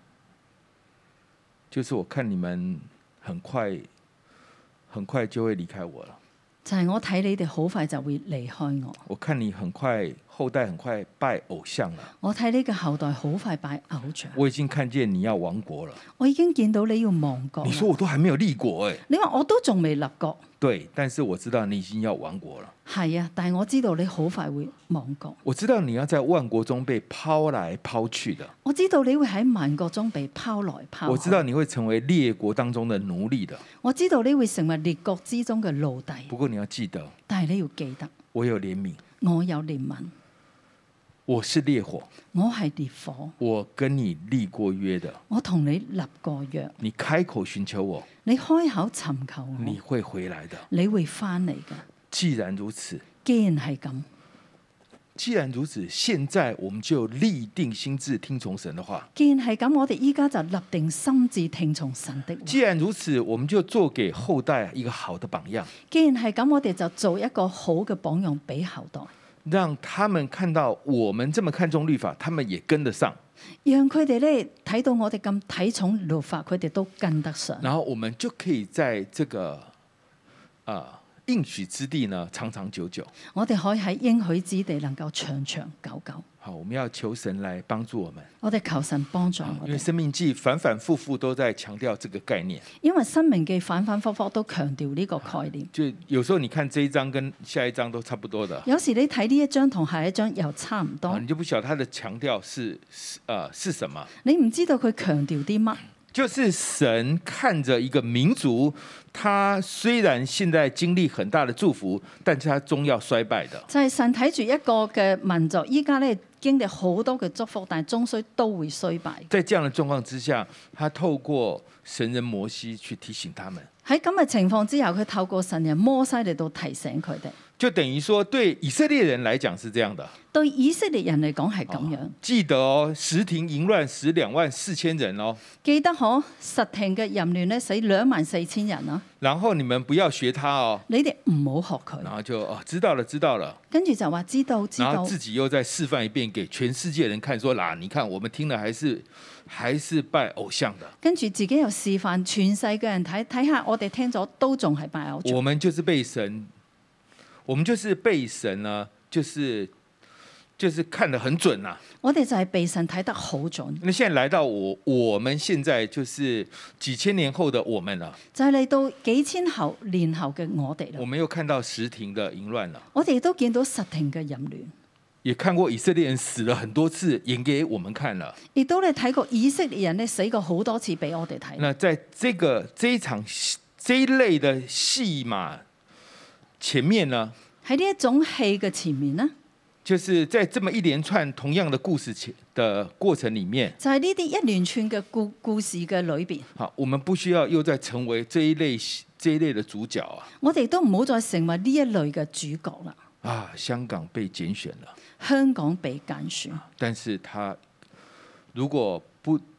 S2: 就是我看你們很快，很快就會離開我了。
S3: 就係、是、我睇你哋好快就會離開我。
S2: 我看你很快後代很快拜偶像了。
S3: 我睇你嘅後代好快拜偶像。
S2: 我已經看見你要亡國了。
S3: 我已經見到你要亡國。
S2: 你說我都還沒有立國誒。
S3: 你話我都仲未立國。
S2: 對，但是我知道你已經要亡國了。
S3: 係啊，但係我知道你好快會亡國。
S2: 我知道你要在萬國中被拋來拋去的。
S3: 我知道你會喺萬國中被拋來拋去。
S2: 我知道你會成為列國當中的奴隸的。
S3: 我知道你會成為列國之中嘅奴隸。
S2: 不過你要記得，
S3: 但係你要記得，
S2: 我有憐憫，
S3: 我有憐憫。
S2: 我是烈火，
S3: 我係烈火，
S2: 我跟你立過約的，
S3: 我同你立過約。
S2: 你開口尋求我，
S3: 你開口尋求我，
S2: 你會回來的，
S3: 你會翻嚟嘅。
S2: 既然如此，
S3: 既然係咁，
S2: 既然如此，現在我們就立定心志聽從神的話。
S3: 既然係咁，我哋依家就立定心志聽從神的話。
S2: 既然如此，我們就做給後代一個好的榜樣。
S3: 既然係咁，我哋就做一個好嘅榜樣俾後代。
S2: 讓他們看到我們這麼看重律法，他們也跟得上。
S3: 讓佢哋咧睇到我哋咁睇重律法，佢哋都跟得上。
S2: 然後我們就可以在這個啊、呃、應許之地呢，長長久久。
S3: 我哋可以喺應許之地能夠長長久久。
S2: 好，我們要求神來幫助我們。
S3: 我哋求神幫助我哋。
S2: 因為申命記反反复复都在強調這個概念。
S3: 因為申命記反反复复都強調呢個概念。
S2: 就有時候你看這一章跟下一章都差不多的。
S3: 有時你睇呢一章同下一章又差唔多。
S2: 你就不曉得它的強調是是呃是什麼？
S3: 你唔知道佢強調啲乜？
S2: 就是神看着一個民族，他雖然現在經歷很大的祝福，但是他終要衰敗的。
S3: 就係神睇住一個嘅民族，依家咧經歷好多嘅祝福，但係終須都會衰敗。
S2: 在這樣的狀況之下，他透過神人摩西去提醒他們。
S3: 喺咁嘅情況之下，佢透過神人摩西嚟到提醒佢哋。
S2: 就等於說，對以色列人來講是這樣的。
S3: 對以色列人嚟講係咁樣。
S2: 哦，記得哦，實停淫亂死兩萬四千人哦。
S3: 記得可實停嘅淫亂咧死兩萬四千人啊。
S2: 然後你們不要學他哦。
S3: 你哋唔好學佢。
S2: 然後就哦，知道了，知道了。
S3: 跟住就話知道，知道。
S2: 然後自己又再示範一遍給全世界人看，說嗱，你看我們聽了還是還是拜偶像的。
S3: 跟住自己又示範全世界人睇睇下，我哋聽咗都仲係拜偶像。
S2: 我們就是被神。我們就是被神呢，就是就是看得很準啊。
S3: 我哋就係被神睇得好準。
S2: 那現在來到我，我們現在就是幾千年後的我們了。
S3: 就係嚟到幾千後年後嘅我哋啦。
S2: 我們又看到實停的淫亂了。
S3: 我哋亦都見到實停嘅淫亂。
S2: 也看過以色列人死了很多次，演給我們看了。
S3: 亦都你睇過以色列人咧死過好多次俾我哋睇。
S2: 那在這個這一場這一類的戲碼前面呢，
S3: 喺呢一種戲嘅前面呢，
S2: 就是在這麼一連串同樣的故事前的過程裡面，
S3: 就係呢啲一連串嘅故故事嘅裏邊。
S2: 好，我們不需要又再成為這一類這一類的主角啊！
S3: 我哋都唔好再成為呢一類嘅主角啦。
S2: 啊，香港被揀選了，
S3: 香港被揀選，
S2: 但是他如果不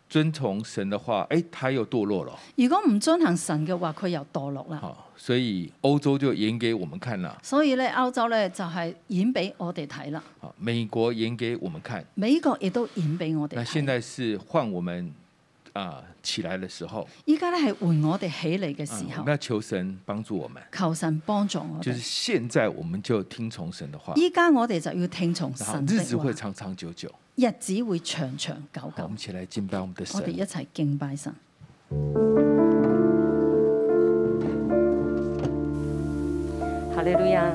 S2: 遵從神的話，哎，他又墮落了。
S3: 如果唔遵行神嘅話，佢又墮落啦。
S2: 好，所以歐洲就演給我們看了。
S3: 所以咧，歐洲咧就係演俾我哋睇啦。
S2: 好，美國演給我們看。
S3: 美國亦都演俾我哋睇。
S2: 那現在是換我們啊、呃、起來的時候。
S3: 依家咧係換我哋起嚟嘅時候。
S2: 我們要求神幫助我們。
S3: 求神幫助我哋。
S2: 就是現在我們就聽從神的話。
S3: 依家我哋就要聽從神的話。
S2: 日子會長長久久。
S3: 日子會長長久久。
S2: 我們一起來敬拜我們的神。
S3: 我哋一齊敬拜神。
S4: 哈利路亞！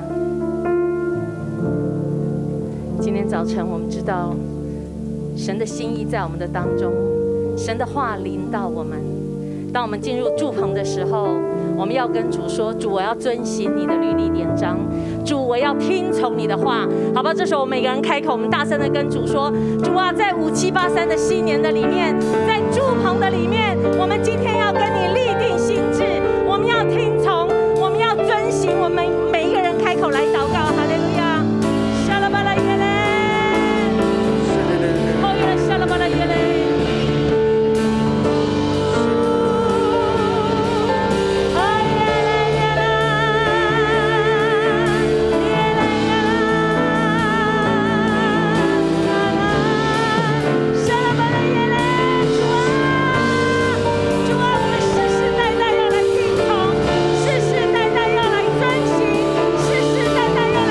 S4: 今天早晨我們知道神的心意在我們的當中，神的話臨到我們。當我們進入住棚的時候，我們要跟主說：主，我要遵行你的律例典章，主，我要聽從你的話，好不好？這時候我們每個人開口，我們大聲的跟主說：主啊，在五七八三的新年的裡面，在住棚的裡面，我們今天要跟你立定心志，我們要聽從，我們要遵行。我們每一個人開口來禱告，哈利路亞！沙拉巴拉耶勒，哦耶勒，沙拉巴拉耶勒。世世代代要来遵行，世世代代要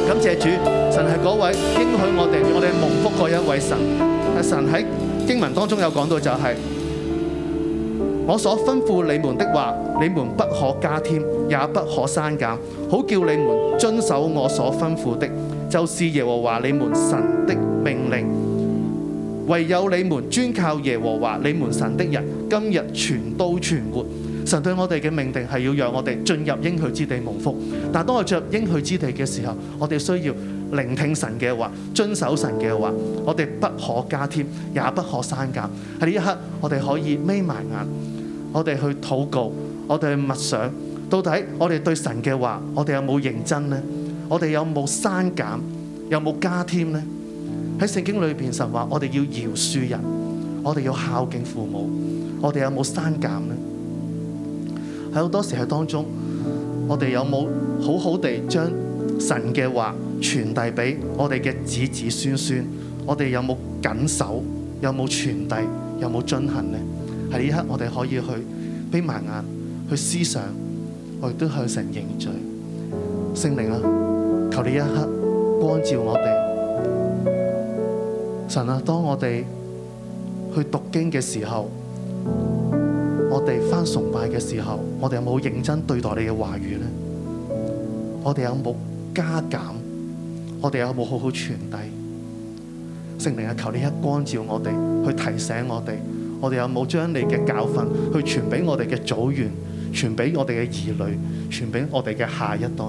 S5: 感謝主，神係嗰位應許我哋，我哋蒙福嗰一位神。神喺經文當中有講到就係、是、我所吩咐你們的話，你們不可加添，也不可刪減，好叫你們遵守我所吩咐的，就是耶和華你們神的命令。唯有你們專靠耶和華你們神的人，今日全都存活。神對我哋嘅命定係要讓我哋進入應許之地蒙福，但當我進入應許之地嘅時候，我哋需要聆聽神嘅話，遵守神嘅話，我哋不可加添，也不可刪減。喺呢一刻，我哋可以眯埋眼，我哋去禱告，我哋去默想，到底我哋對神嘅話，我哋有冇認真呢？我哋有冇刪減？有冇加添呢？喺聖經裏邊，神話我哋要饒恕人，我哋要孝敬父母，我哋有冇刪減呢？喺好多時喺當中，我哋有冇好好地將神嘅話傳遞俾我哋嘅子子孫孫？我哋有冇緊守？有冇傳遞？有冇遵行呢？喺呢一刻，我哋可以去閉埋眼去思想，我亦都向神認罪。聖靈啊，求你一刻光照我哋。神啊，當我哋去讀經嘅時候，我哋返崇拜嘅時候，我哋有冇認真對待你嘅話語呢？我哋有冇加減？我哋有冇好好傳遞？聖靈啊，求你一光照我哋，去提醒我哋，我哋有冇將你嘅教訓去傳俾我哋嘅組員，傳俾我哋嘅兒女，傳俾我哋嘅下一代？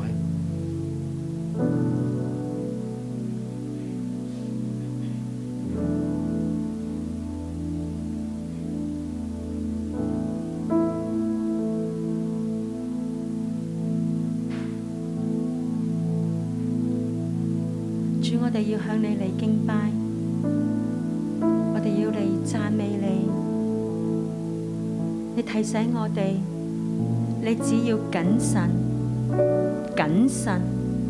S6: 主，我哋要向你嚟敬拜，我哋要嚟讚美你。你提醒我哋，你只要謹慎、謹慎，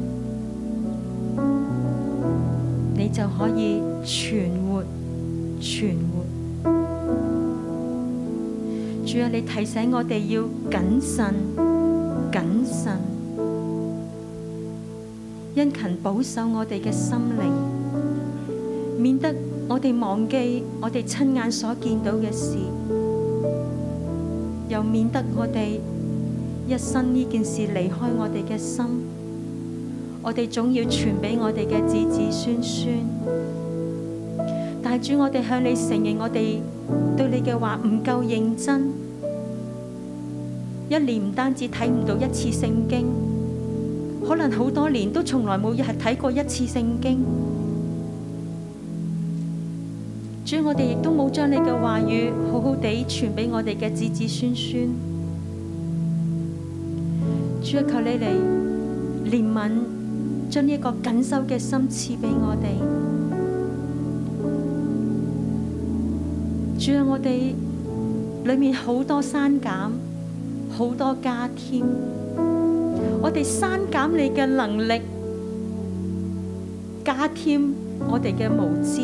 S6: 你就可以存活、存活。主啊，你提醒我哋要謹慎、謹慎。殷勤保守我哋嘅心靈，免得我哋忘記我哋親眼所見到嘅事，又免得我哋一生呢件事離開我哋嘅心。我哋總要傳俾我哋嘅子子孫孫。但主，我哋向你承認，我哋對你嘅話唔夠認真，一年唔單止睇唔到一次聖經，可能好多年都從來冇日睇過一次聖經。主，我哋亦都冇將你嘅話語好好地傳俾我哋嘅子子孫孫。主啊，求你嚟憐憫，將呢一個緊守嘅心賜俾我哋。主啊，我哋裏面好多刪減，好多加添。我哋刪減你嘅能力，加添我哋嘅無知。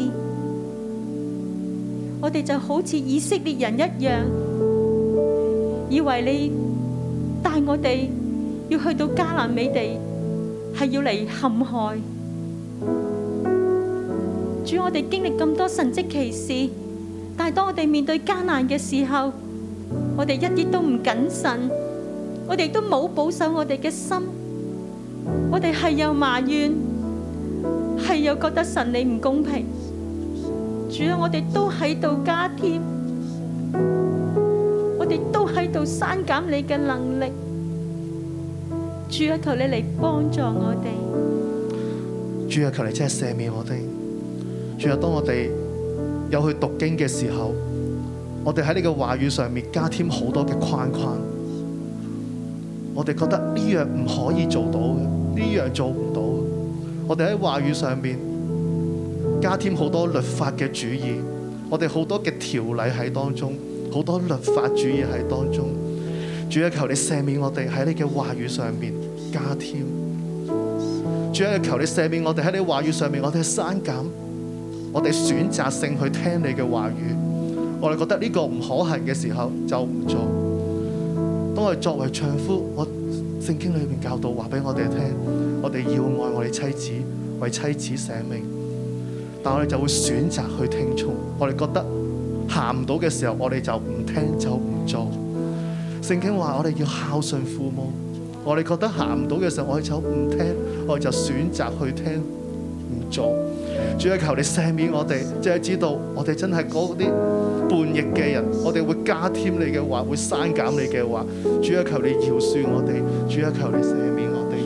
S6: 我哋就好似以色列人一樣，以為你帶我哋要去到迦南美地，係要嚟陷害。主，我哋經歷咁多神蹟奇事，但係當我哋面對艱難嘅時候，我哋一啲都唔謹慎。我哋都冇保守我哋嘅心，我哋係又埋怨，係又覺得神你唔公平。主啊，我哋都喺度加添，我哋都喺度刪減你嘅能力。主啊，求你嚟幫助我哋。
S5: 主啊，求你真係赦免我哋。主啊，當我哋有去讀經嘅時候，我哋喺你嘅話語上面加添好多嘅框框。我哋覺得呢樣唔可以做到嘅，呢樣做唔到。我哋喺話語上面加添好多律法嘅主義，我哋好多嘅條例喺當中，好多律法主義喺當中。主啊，求你赦免我哋喺你嘅話語上面加添。主啊，求你赦免我哋喺你話語上面，我哋刪減，我哋選擇性去聽你嘅話語。我哋覺得呢個唔可行嘅時候就唔做。當我哋作為丈夫，我聖經裏面教導話俾我哋聽， 我哋要愛我哋妻子，為妻子捨命，但我哋就會選擇去聽從。我哋覺得行唔到嘅時候，我哋就唔聽就唔做。聖經話我哋要孝順父母，我哋覺得行唔到嘅時候，我哋就唔聽，我哋就選擇去聽唔做。主啊，求你赦免我哋，即係知道我哋真係嗰啲叛逆嘅人，我哋會加添你嘅話，會刪減你嘅話。主啊，求你饒恕我哋，主啊，求你赦免我哋。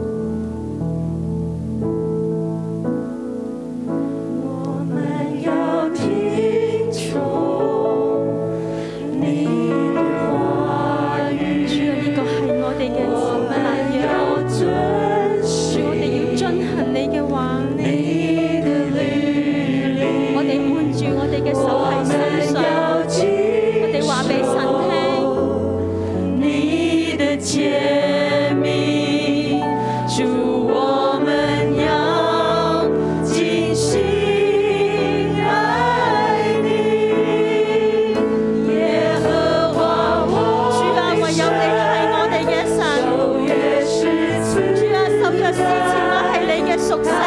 S7: 我們要聽從你的話語，
S6: 主啊，呢個係我哋嘅
S7: 我們要遵循，
S6: 我哋要遵行你嘅話。
S7: 我哋
S6: 按住我哋嘅手喺身上，我哋話俾神聽，
S7: 你的誡命，主，我們要盡心愛你，耶和華我
S6: 主啊，唯有你係我哋嘅神，主啊，守約施慈愛係你嘅屬性。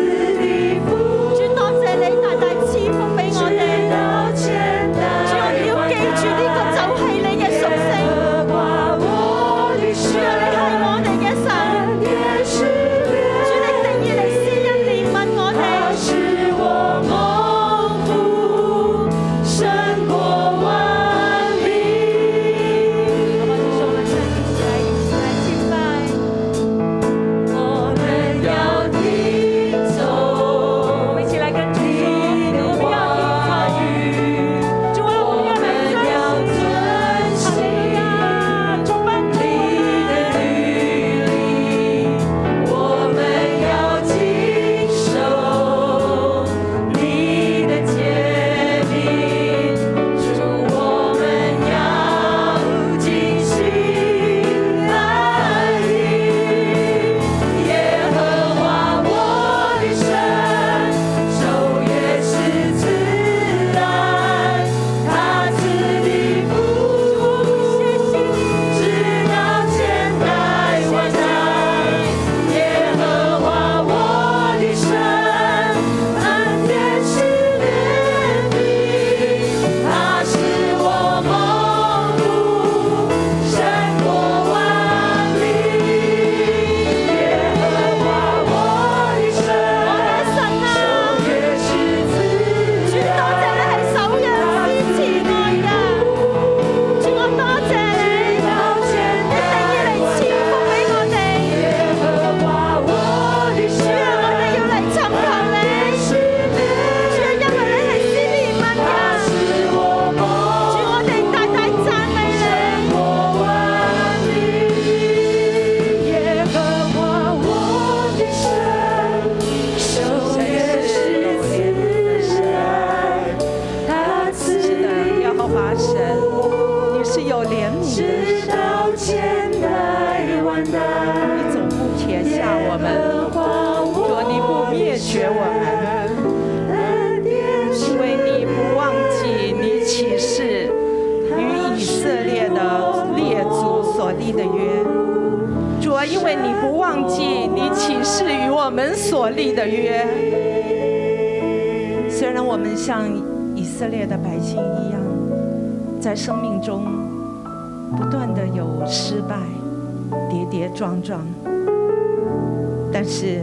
S8: 在生命中不断的有失敗，跌跌撞撞，但是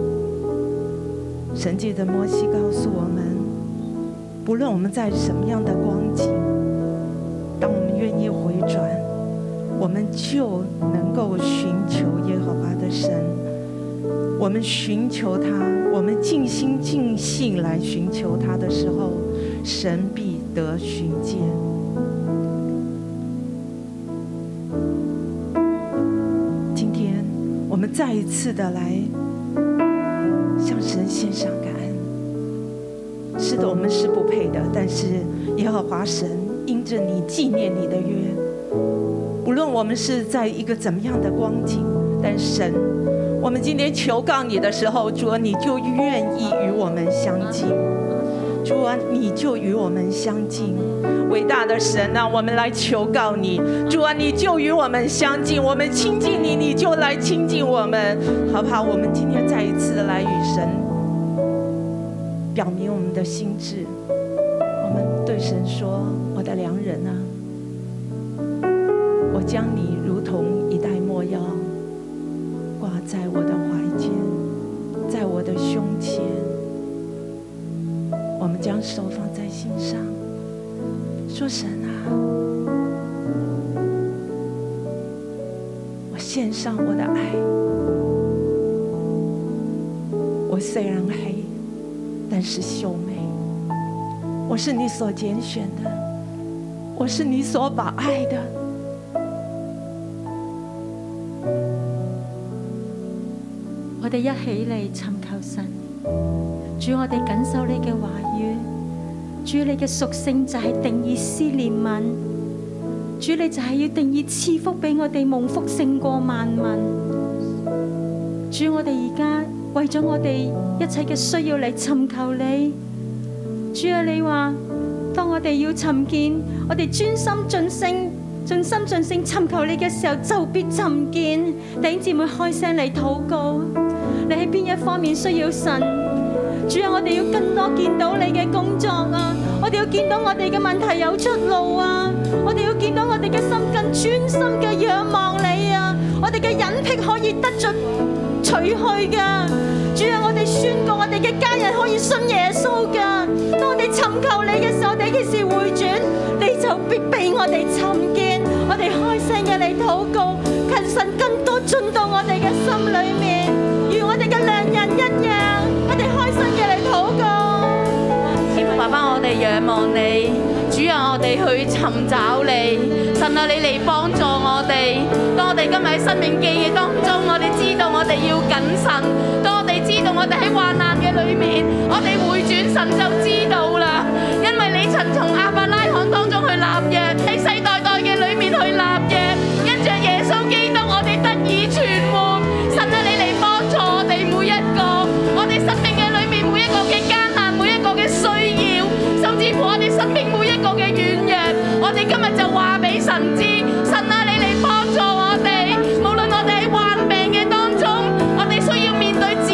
S8: 神藉着摩西告訴我們，不論我們在什麼樣的光景，當我們願意回轉，我們就能夠尋求耶和華的神。我們尋求他，我們盡心盡性來尋求他的時候，神必得尋見。我們再一次的來向神獻上感恩。是的，我們是不配的，但是耶和華神因着你紀念你的約，無論我們是在一個怎麼樣的光景，但神，我們今天求告你的時候，主，你就願意與我們相近。 主啊，你就与我们相近。伟大的神啊，我们来求告你，主啊，你就与我们相近，我们亲近你，你就来亲近我们，好不好？我们今天再一次的来与神表明我们的心志，我们对神说：我的良人啊，我将你如同一袋没药挂在我的怀间，在我的胸前，我们将手放在心上，说：神啊，我献上我的爱。我虽然黑，但是秀美。我是你所拣选的，我是你所把爱的。
S6: 我哋一起嚟尋求神，主，我哋緊守你嘅話語。主，你嘅屬性就係定義施憐憫，主，你就係要定義賜福俾我哋，蒙福勝過萬民。主，我哋而家為咗我哋一切嘅需要嚟尋求你。主啊，你話當我哋要尋見，我哋專心盡性、盡心盡性尋求你嘅時候，就必尋見。弟兄姊妹開聲嚟禱告，你喺邊一方面需要神？主啊，我哋要更多見到你嘅工作啊！我哋要見到我哋嘅問題有出路啊！我哋要見到我哋嘅心更專心嘅仰望你啊！我哋嘅隱僻可以得着除去噶。主啊，我哋宣告我哋嘅家人可以信耶穌噶。當我哋尋求你嘅時候，我哋幾時回轉，你就必俾我哋尋見。我哋開聲嘅嚟禱告，求神更多進到我哋嘅心裏面，如我哋嘅良人一樣。我哋開心嘅嚟禱告，天父爸爸，我哋仰望你，主啊，我哋去尋找你，神啊，你嚟幫助我哋。當我哋今日喺生命記嘅當中，我哋知道我哋要謹慎；當我哋知道我哋喺患難嘅裏面，我哋回轉，神就知道啦。因為你曾從亞伯拉罕當中去立約，喺世代代嘅裏面去立約，因着耶穌基督，我哋得以存活。神啊，你嚟幫助我哋每一個。我哋生命嘅裏面每一個嘅艱難，每一個嘅需要，甚至乎我哋生命每一個嘅軟弱，我哋今日就話俾神知，神啊，你嚟幫助我哋。無論我哋喺患病嘅當中，我哋需要面對疾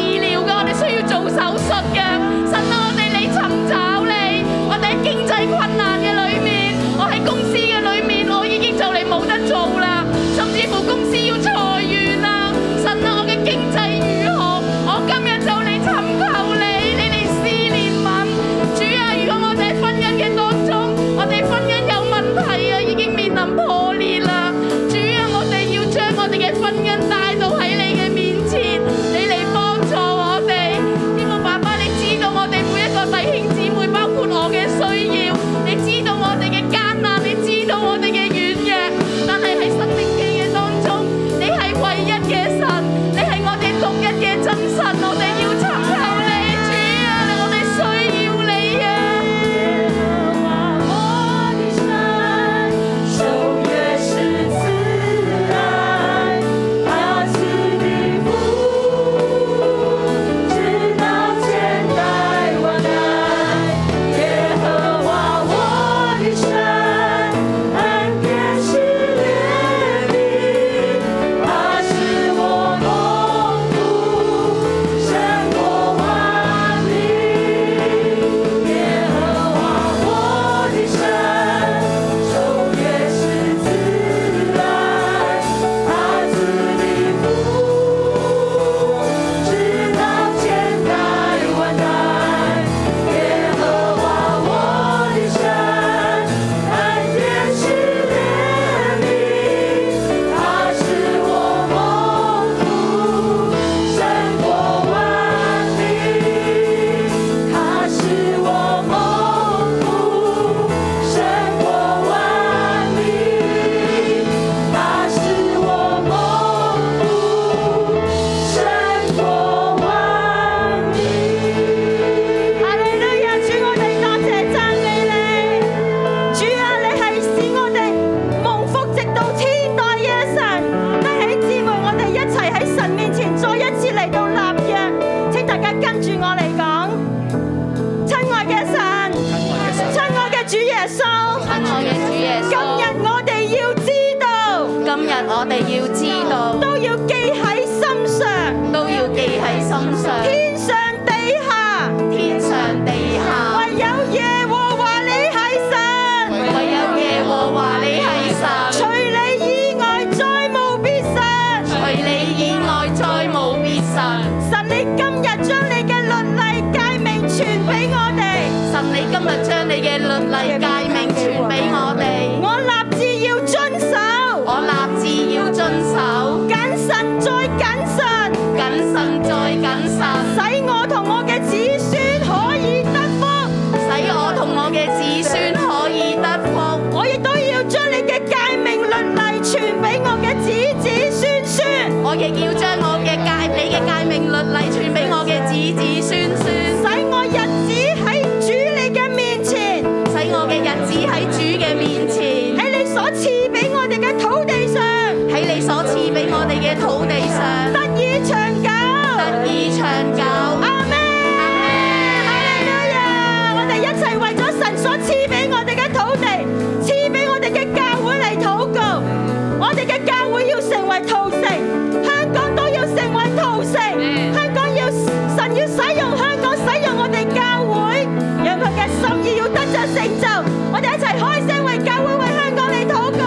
S6: 上，
S7: 天上地下，
S6: 天上地下，
S7: 唯有耶和華你係神，
S6: 唯有耶和華你係神，
S7: 除你以外再無別神，
S6: 除你以外再無別神。
S7: 神你今日將你嘅律例誡命傳俾我哋，
S6: 神你今日將你嘅律例誡命傳俾我哋，
S7: 我立志要遵守，
S6: 我立志要遵守，
S7: 謹慎再謹慎，
S6: 謹慎再謹慎，
S7: 使我同我嘅子孫可以得福，
S6: 使我同我嘅子孫可以得福。
S7: 我亦都要將你嘅誡命律例傳俾我嘅子子孫孫，
S6: 我亦要將我嘅誡你嘅誡命律例傳俾我嘅子子孫孫，
S7: 使我日子喺主你嘅面前，
S6: 使我嘅日子喺主嘅面前，
S7: 喺你所賜俾我哋嘅土地上，
S6: 喺你所賜俾我哋嘅土地上
S7: 得以長久，
S6: 得以長久。
S7: 阿們，哈利路亞！我哋一齊為咗神所賜俾我哋嘅土地，賜俾我哋嘅教會嚟禱告。我哋嘅教會要成為陶城，香港都要成為陶城。香港要神要使用香港，使用我哋教會，讓佢嘅心意要得着成就。我哋一齊開聲為教會、為香港嚟禱告。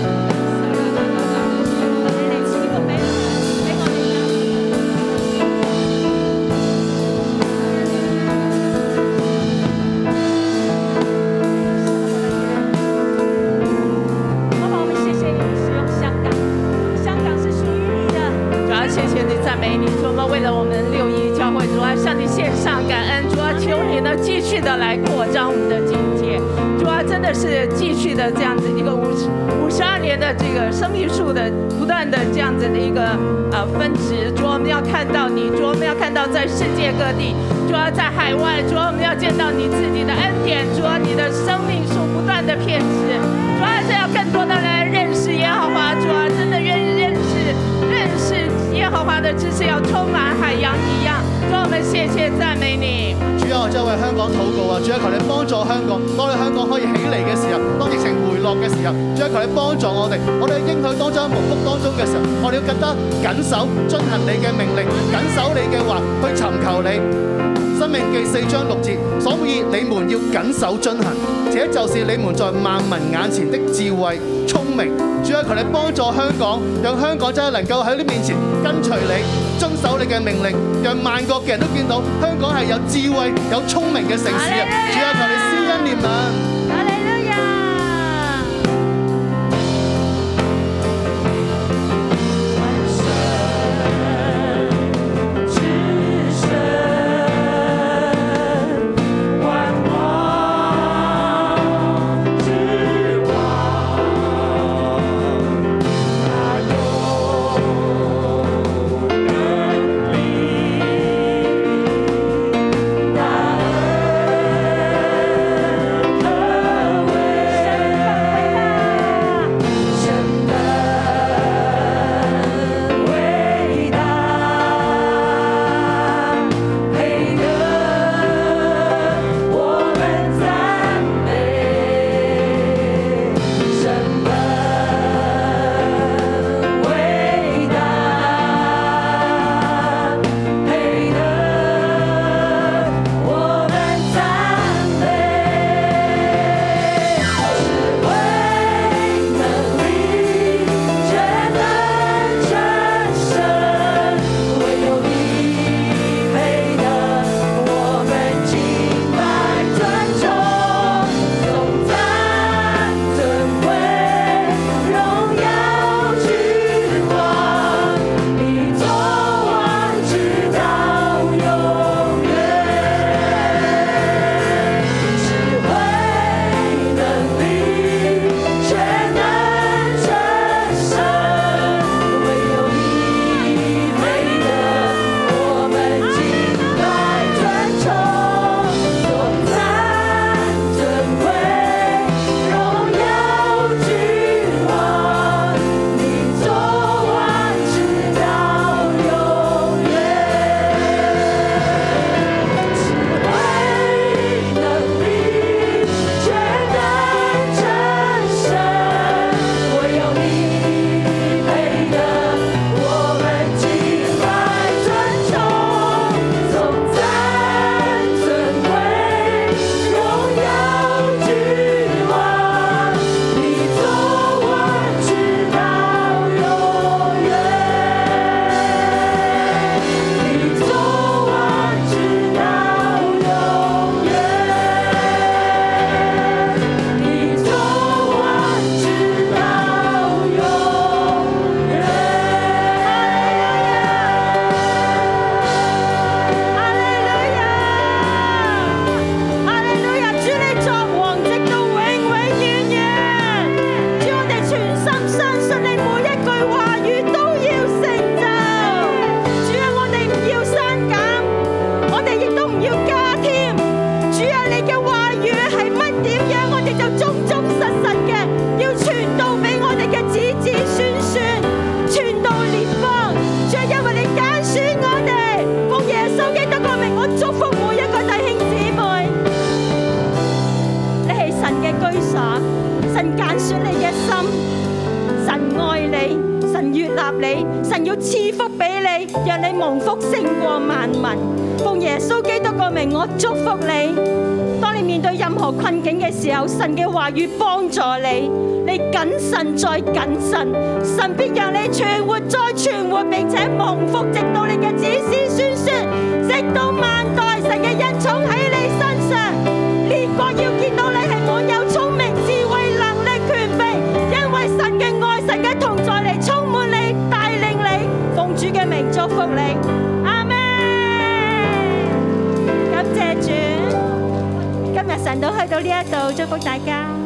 S4: 爸爸，我们谢谢你使用香港，香港是属于你的。主要谢谢你，赞美你，主，我们为了我们六一教会，主啊，向你献上感恩，主啊，求你呢继续的来扩张我们的境界，主啊，真的是继续的这样子一个五十五十二年的这个生命树的不断的这样子的一个呃分支，主啊，我们要看到你，主啊，我们要看到在世界各地，主啊，在海外，主啊，我们要见到你自己的恩典，主啊，你的生命树不断的遍植，主啊，是要更多的人认识耶和华，主啊，真的愿意认识认识耶和華的知識要充滿海洋一樣，主我們謝謝讚美你。
S5: 主啊，我真係為香港禱告啊！主啊，求你幫助香港，當你香港可以起嚟嘅時候，當疫情回落嘅時候，主啊，求你幫助我哋。我哋應許當中、蒙福當中嘅時候，我哋要更加緊守、遵行你嘅命令，緊守你嘅話，去尋求你。申命記四章六節，所以你們要緊守遵行，這就是你們在萬民眼前的智慧、聰明。主啊，求你幫助香港，讓香港真係能夠喺你面前跟隨你，遵守你嘅命令，讓萬國嘅人都見到香港係有智慧、有聰明嘅城市啊！主啊，求你施恩憐憫。
S7: 哈利路亞！
S9: 大
S6: 神要賜福俾你，讓你蒙福勝過萬民。奉耶穌基督個名，我祝福你。當你面對任何困境嘅時候，神嘅話語幫助你，你謹慎再謹慎，神必讓你存活再存活，並且蒙福，直到你嘅子子孫孫，直到萬代。神嘅恩寵喺你身上，列國要見到你係滿有聰明、智慧、能力、權柄，因為神嘅愛、神嘅同在嚟充滿你，帶領你。奉主嘅名祝福你，阿們。感謝主，今日神都去到呢一度，祝福大家。